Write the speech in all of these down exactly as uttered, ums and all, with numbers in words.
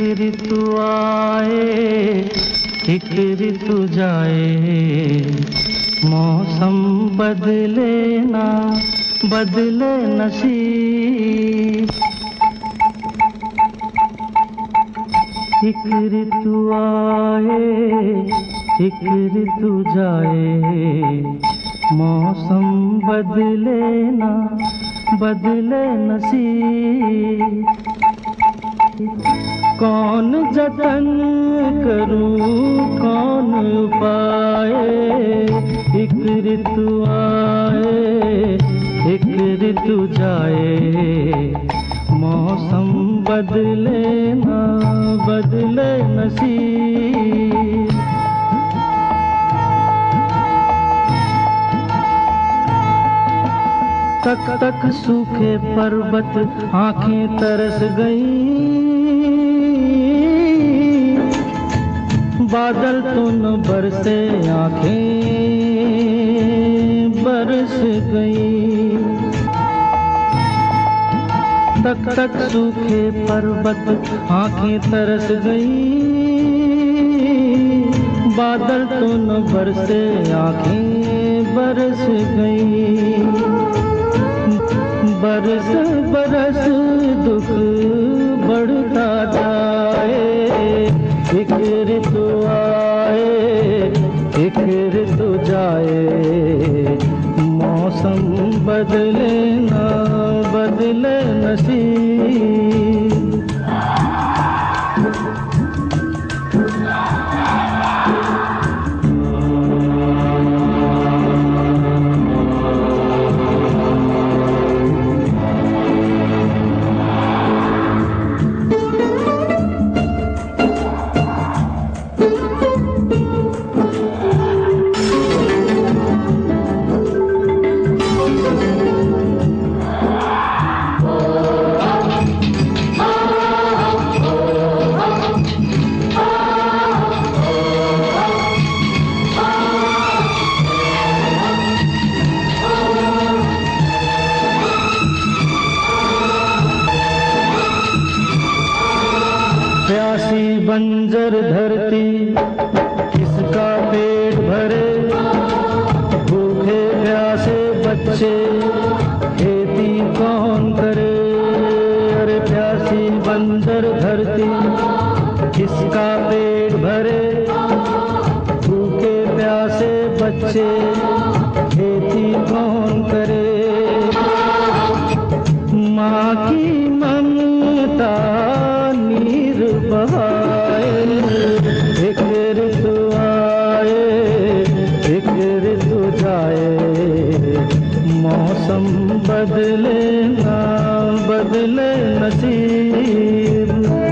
ऋतु आए एक ऋतु जाए, मौसम बदले ना बदले नसीब। एक ऋतु आए एक ऋतु जाए, मौसम बदले ना बदले नसीब। कौन जतन करूं कौन उपाय, एक ऋतु आए एक ऋतु जाए, मौसम बदले ना बदले नसीब। तक तक सूखे पर्वत आंखें तरस गईं, बादल तो न बरसे आंखें बरस गईं। तक तक सूखे पर्वत आंखें तरस गईं, बादल तो न बरसे आंखें बरस गईं। बरस बरस दुख बढ़ता जाए, एक ऋतु आए एक ऋतु जाए, मौसम बदले ना बदले नसीब। प्यासी बंजर धरती किसका पेट भरे, भूखे प्यासे बच्चे खेती कौन करे। अरे प्यासी बंजर धरती किसका पेट भरे, भूखे प्यासे बच्चे खेती कौन करे। माँ की ममता नीर बहाए, एक ऋतु आए एक ऋतु जाए, मौसम बदले ना बदले नसीब।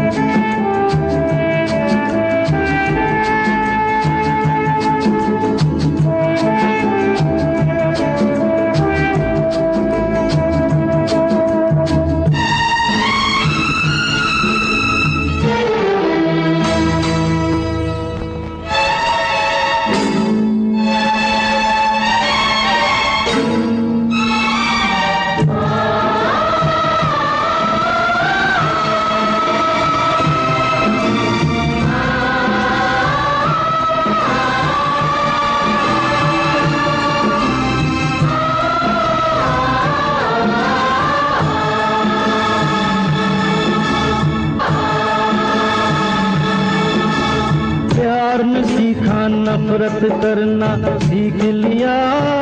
प्यार न सीखा नफरत करना सीख लिया,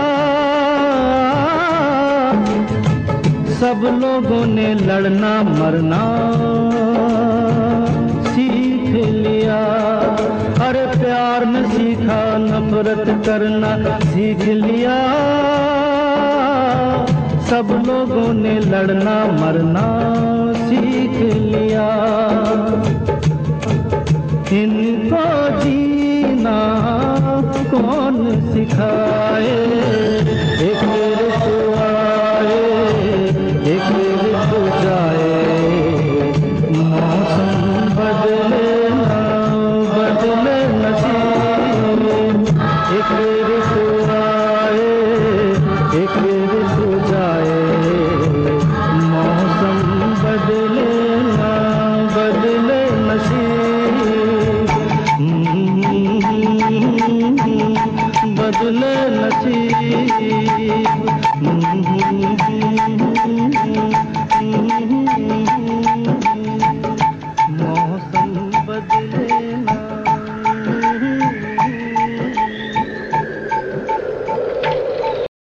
सब लोगों ने लड़ना मरना सीख लिया। अरे प्यार न सीखा नफरत करना सीख लिया, सब लोगों ने लड़ना मरना सीख लिया। इनको जीना कौन सिखाए, एक ऋतु आए एक ऋतु जाए, मौसम बदले ना बदले नसीब। एक ऋतु आए एक ऋतु जाए, मौसम बदले ना बदले नसीब। बदले नसीब।